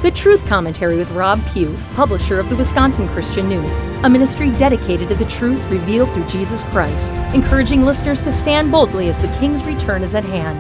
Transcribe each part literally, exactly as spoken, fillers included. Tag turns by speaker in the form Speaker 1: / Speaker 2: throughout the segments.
Speaker 1: The Truth Commentary with Rob Pugh, publisher of the Wisconsin Christian News, a ministry dedicated to the truth revealed through Jesus Christ, encouraging listeners to stand boldly as the King's return is at hand.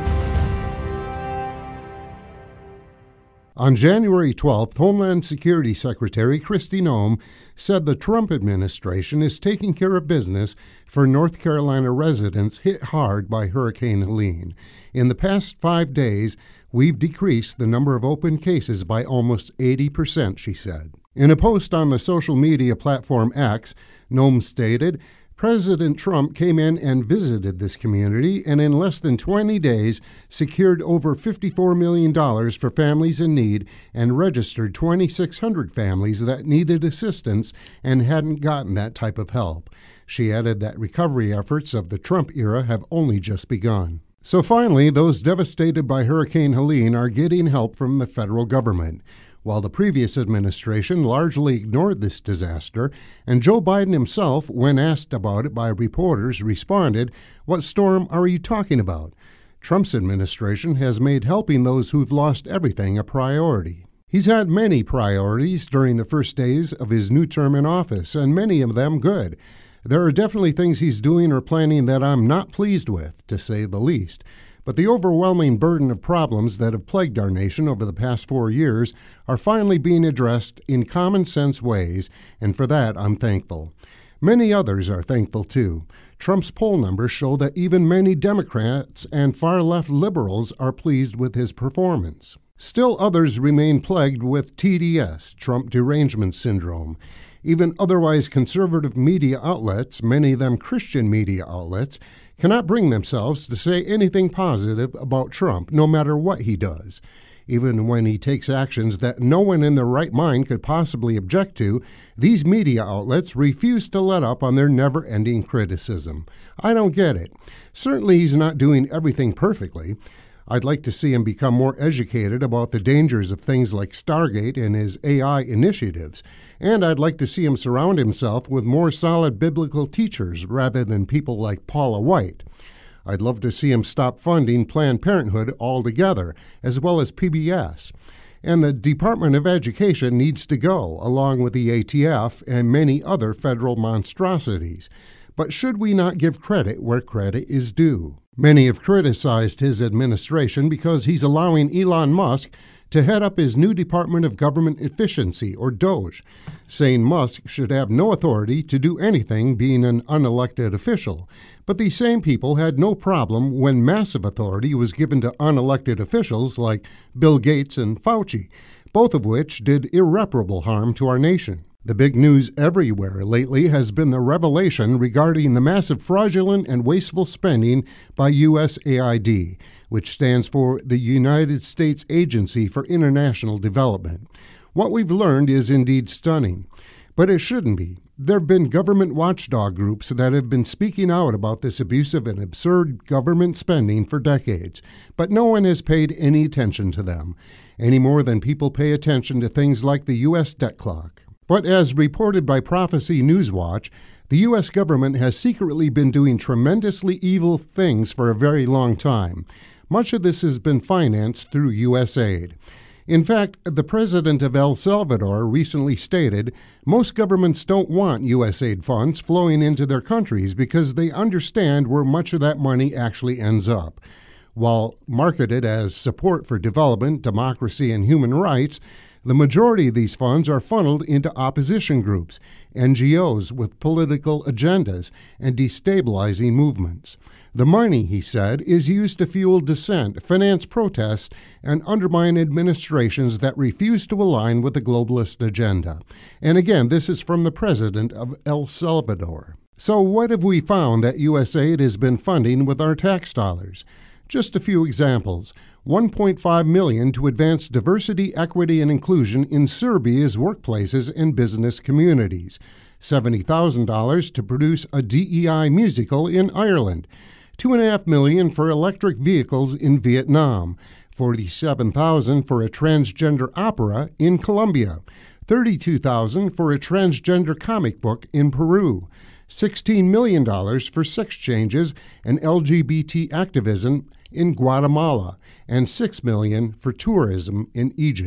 Speaker 2: On January twelfth, Homeland Security Secretary Kristi Noem said the Trump administration is taking care of business for North Carolina residents hit hard by Hurricane Helene. In the past five days, we've decreased the number of open cases by almost eighty percent, she said. In a post on the social media platform X, Noem stated, President Trump came in and visited this community and in less than twenty days secured over fifty-four million dollars for families in need and registered twenty-six hundred families that needed assistance and hadn't gotten that type of help. She added that recovery efforts of the Trump era have only just begun. So finally, those devastated by Hurricane Helene are getting help from the federal government. While the previous administration largely ignored this disaster, and Joe Biden himself, when asked about it by reporters, responded, "What storm are you talking about?" Trump's administration has made helping those who've lost everything a priority. He's had many priorities during the first days of his new term in office, and many of them good. There are definitely things he's doing or planning that I'm not pleased with, to say the least. But the overwhelming burden of problems that have plagued our nation over the past four years are finally being addressed in common-sense ways, and for that I'm thankful. Many others are thankful too. Trump's poll numbers show that even many Democrats and far-left liberals are pleased with his performance. Still others remain plagued with T D S, Trump derangement syndrome. Even otherwise conservative media outlets, many of them Christian media outlets, cannot bring themselves to say anything positive about Trump, no matter what he does. Even when he takes actions that no one in their right mind could possibly object to, these media outlets refuse to let up on their never-ending criticism. I don't get it. Certainly he's not doing everything perfectly. I'd like to see him become more educated about the dangers of things like Stargate and his A I initiatives. And I'd like to see him surround himself with more solid biblical teachers rather than people like Paula White. I'd love to see him stop funding Planned Parenthood altogether, as well as P B S. And the Department of Education needs to go, along with the A T F and many other federal monstrosities. But should we not give credit where credit is due? Many have criticized his administration because he's allowing Elon Musk to head up his new Department of Government Efficiency, or DOGE, saying Musk should have no authority to do anything being an unelected official. But these same people had no problem when massive authority was given to unelected officials like Bill Gates and Fauci, both of which did irreparable harm to our nation. The big news everywhere lately has been the revelation regarding the massive fraudulent and wasteful spending by U S A I D, which stands for the United States Agency for International Development. What we've learned is indeed stunning, but it shouldn't be. There have been government watchdog groups that have been speaking out about this abusive and absurd government spending for decades, but no one has paid any attention to them, any more than people pay attention to things like the U S debt clock. But as reported by Prophecy Newswatch, the U S government has secretly been doing tremendously evil things for a very long time. Much of this has been financed through U S aid. In fact, the president of El Salvador recently stated, most governments don't want U S aid funds flowing into their countries because they understand where much of that money actually ends up. While marketed as support for development, democracy, and human rights, the majority of these funds are funneled into opposition groups, N G Os with political agendas, and destabilizing movements. The money, he said, is used to fuel dissent, finance protests, and undermine administrations that refuse to align with the globalist agenda. And again, this is from the president of El Salvador. So what have we found that U S aid has been funding with our tax dollars? Just a few examples. one point five million dollars to advance diversity, equity, and inclusion in Serbia's workplaces and business communities. seventy thousand dollars to produce a D E I musical in Ireland. two point five million dollars for electric vehicles in Vietnam. forty-seven thousand dollars for a transgender opera in Colombia. thirty-two thousand dollars for a transgender comic book in Peru. sixteen million dollars for sex changes and L G B T activism in Guatemala, and six million dollars for tourism in Egypt.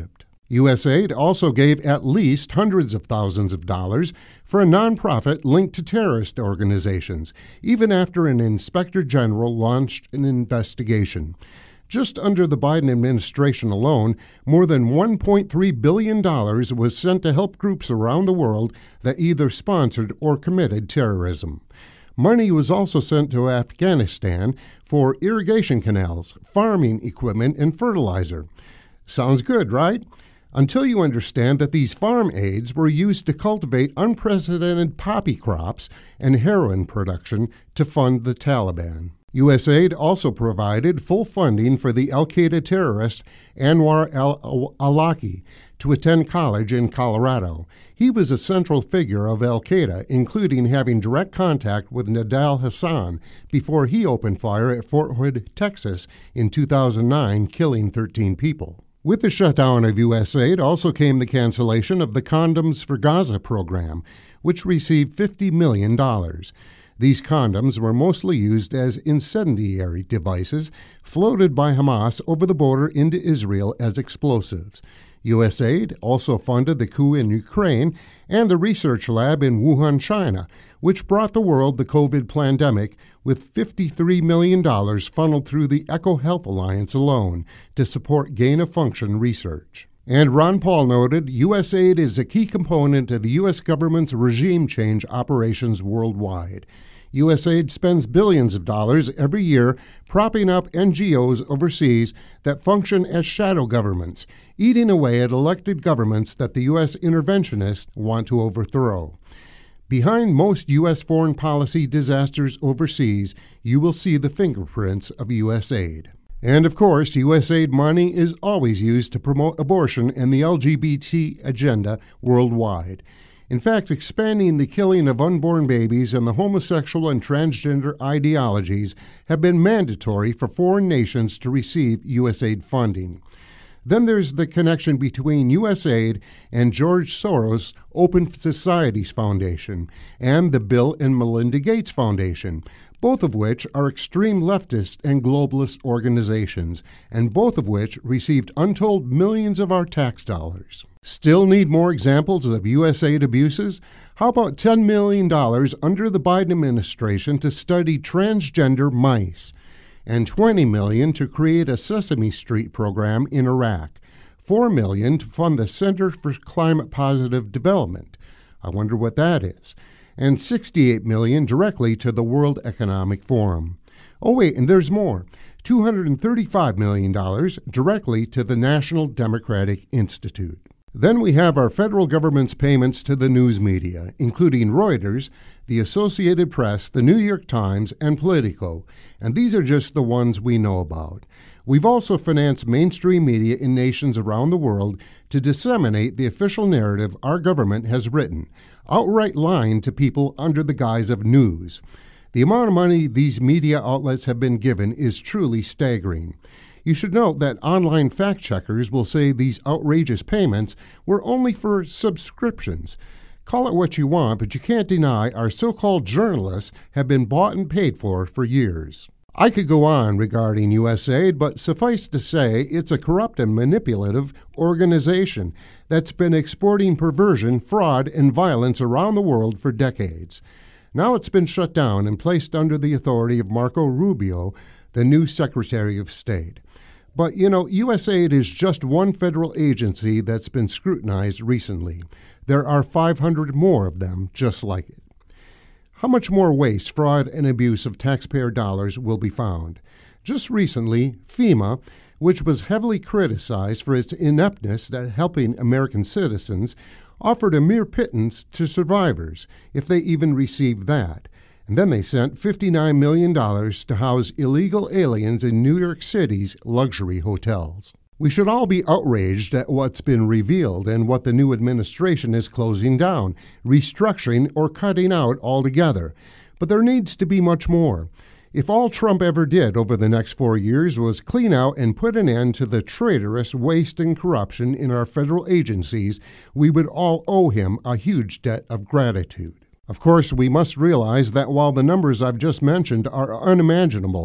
Speaker 2: U S A I D also gave at least hundreds of thousands of dollars for a nonprofit linked to terrorist organizations, even after an inspector general launched an investigation. Just under the Biden administration alone, more than one point three billion dollars was sent to help groups around the world that either sponsored or committed terrorism. Money was also sent to Afghanistan for irrigation canals, farming equipment, and fertilizer. Sounds good, right? Until you understand that these farm aids were used to cultivate unprecedented poppy crops and heroin production to fund the Taliban. U S A I D also provided full funding for the al-Qaeda terrorist Anwar al-Awlaki to attend college in Colorado. He was a central figure of al-Qaeda, including having direct contact with Nidal Hasan before he opened fire at Fort Hood, Texas in two thousand nine, killing thirteen people. With the shutdown of U S A I D also came the cancellation of the Condoms for Gaza program, which received fifty million dollars. These condoms were mostly used as incendiary devices floated by Hamas over the border into Israel as explosives. U S A I D also funded the coup in Ukraine and the research lab in Wuhan, China, which brought the world the COVID pandemic, with fifty-three million dollars funneled through the EcoHealth Alliance alone to support gain-of-function research. And Ron Paul noted, U S A I D is a key component of the U S government's regime change operations worldwide. U S A I D spends billions of dollars every year propping up N G Os overseas that function as shadow governments, eating away at elected governments that the U S interventionists want to overthrow. Behind most U S foreign policy disasters overseas, you will see the fingerprints of U S A I D. And of course, U S A I D money is always used to promote abortion and the L G B T agenda worldwide. In fact, expanding the killing of unborn babies and the homosexual and transgender ideologies have been mandatory for foreign nations to receive U S A I D funding. Then there's the connection between U S A I D and George Soros' Open Societies Foundation and the Bill and Melinda Gates Foundation, both of which are extreme leftist and globalist organizations, and both of which received untold millions of our tax dollars. Still need more examples of U S A I D abuses? How about ten million dollars under the Biden administration to study transgender mice, and twenty million dollars to create a Sesame Street program in Iraq, four million dollars to fund the Center for Climate Positive Development? I wonder what that is. And sixty-eight million dollars directly to the World Economic Forum. Oh wait, and there's more. two hundred thirty-five million dollars directly to the National Democratic Institute. Then we have our federal government's payments to the news media, including Reuters, the Associated Press, the New York Times, and Politico, and these are just the ones we know about. We've also financed mainstream media in nations around the world to disseminate the official narrative our government has written, outright lying to people under the guise of news. The amount of money these media outlets have been given is truly staggering. You should note that online fact-checkers will say these outrageous payments were only for subscriptions. Call it what you want, but you can't deny our so-called journalists have been bought and paid for for years. I could go on regarding U S A I D, but suffice to say it's a corrupt and manipulative organization that's been exporting perversion, fraud, and violence around the world for decades. Now it's been shut down and placed under the authority of Marco Rubio, the new Secretary of State. But, you know, U S A I D is just one federal agency that's been scrutinized recently. There are five hundred more of them just like it. How much more waste, fraud, and abuse of taxpayer dollars will be found? Just recently, FEMA, which was heavily criticized for its ineptness at helping American citizens, offered a mere pittance to survivors, if they even received that. And then they sent fifty-nine million dollars to house illegal aliens in New York City's luxury hotels. We should all be outraged at what's been revealed and what the new administration is closing down, restructuring, or cutting out altogether. But there needs to be much more. If all Trump ever did over the next four years was clean out and put an end to the traitorous waste and corruption in our federal agencies, we would all owe him a huge debt of gratitude. Of course, we must realize that while the numbers I've just mentioned are unimaginable,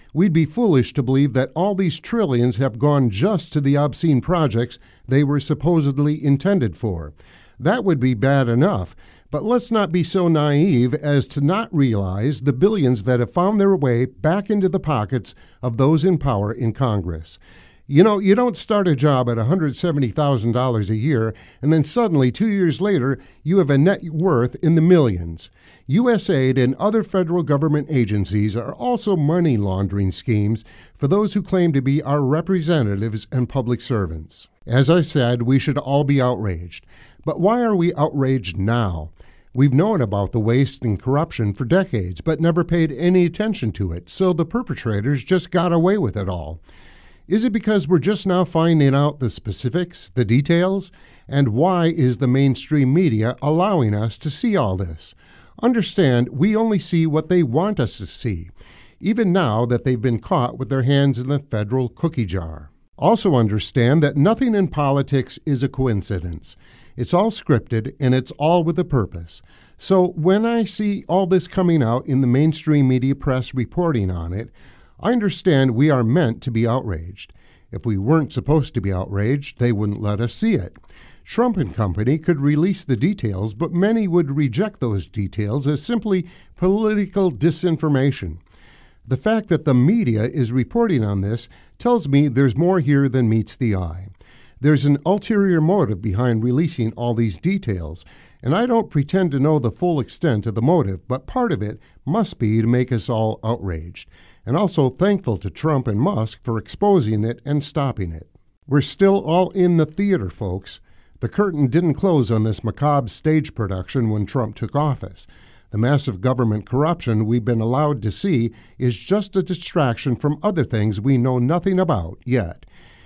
Speaker 2: we'd be foolish to believe that all these trillions have gone just to the obscene projects they were supposedly intended for. That would be bad enough, but let's not be so naive as to not realize the billions that have found their way back into the pockets of those in power in Congress. You know, you don't start a job at one hundred seventy thousand dollars a year, and then suddenly, two years later, you have a net worth in the millions. U S A I D and other federal government agencies are also money laundering schemes for those who claim to be our representatives and public servants. As I said, we should all be outraged. But why are we outraged now? We've known about the waste and corruption for decades, but never paid any attention to it, so the perpetrators just got away with it all. Is it because we're just now finding out the specifics, the details? And why is the mainstream media allowing us to see all this? Understand, we only see what they want us to see, even now that they've been caught with their hands in the federal cookie jar. Also understand that nothing in politics is a coincidence. It's all scripted, and it's all with a purpose. So when I see all this coming out in the mainstream media press reporting on it, I understand we are meant to be outraged. If we weren't supposed to be outraged, they wouldn't let us see it. Trump and company could release the details, but many would reject those details as simply political disinformation. The fact that the media is reporting on this tells me there's more here than meets the eye. There's an ulterior motive behind releasing all these details, and I don't pretend to know the full extent of the motive, but part of it must be to make us all outraged, and also thankful to Trump and Musk for exposing it and stopping it. We're still all in the theater, folks. The curtain didn't close on this macabre stage production when Trump took office. The massive government corruption we've been allowed to see is just a distraction from other things we know nothing about yet.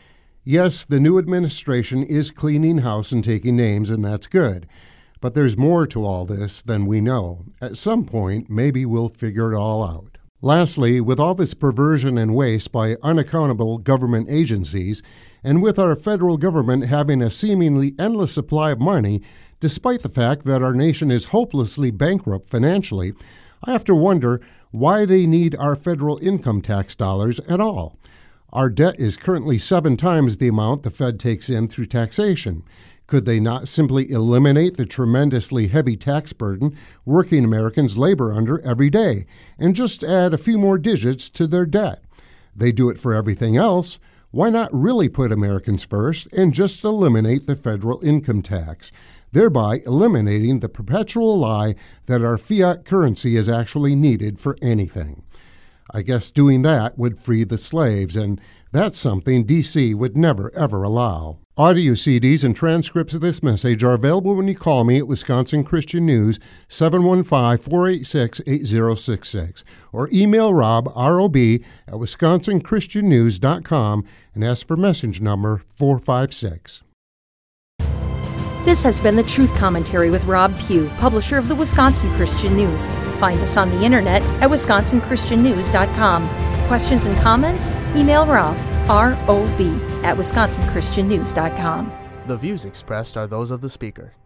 Speaker 2: Yes, the new administration is cleaning house and taking names, and that's good. But there's more to all this than we know. At some point, maybe we'll figure it all out. Lastly, with all this perversion and waste by unaccountable government agencies, and with our federal government having a seemingly endless supply of money, despite the fact that our nation is hopelessly bankrupt financially, I have to wonder why they need our federal income tax dollars at all. Our debt is currently seven times the amount the Fed takes in through taxation. Could they not simply eliminate the tremendously heavy tax burden working Americans labor under every day and just add a few more digits to their debt? They do it for everything else. Why not really put Americans first and just eliminate the federal income tax, thereby eliminating the perpetual lie that our fiat currency is actually needed for anything? I guess doing that would free the slaves, and that's something D C would never, ever allow. Audio C Ds and transcripts of this message are available when you call me at Wisconsin Christian News, seven one five, four eight six, eight zero six six, or email Rob, R O B, at wisconsin christian news dot com and ask for message number four five six.
Speaker 1: This has been the Truth Commentary with Rob Pugh, publisher of the Wisconsin Christian News. Find us on the internet at wisconsin christian news dot com. Questions and comments? Email Rob, R O B, at wisconsin christian news dot com.
Speaker 3: The views expressed are those of the speaker.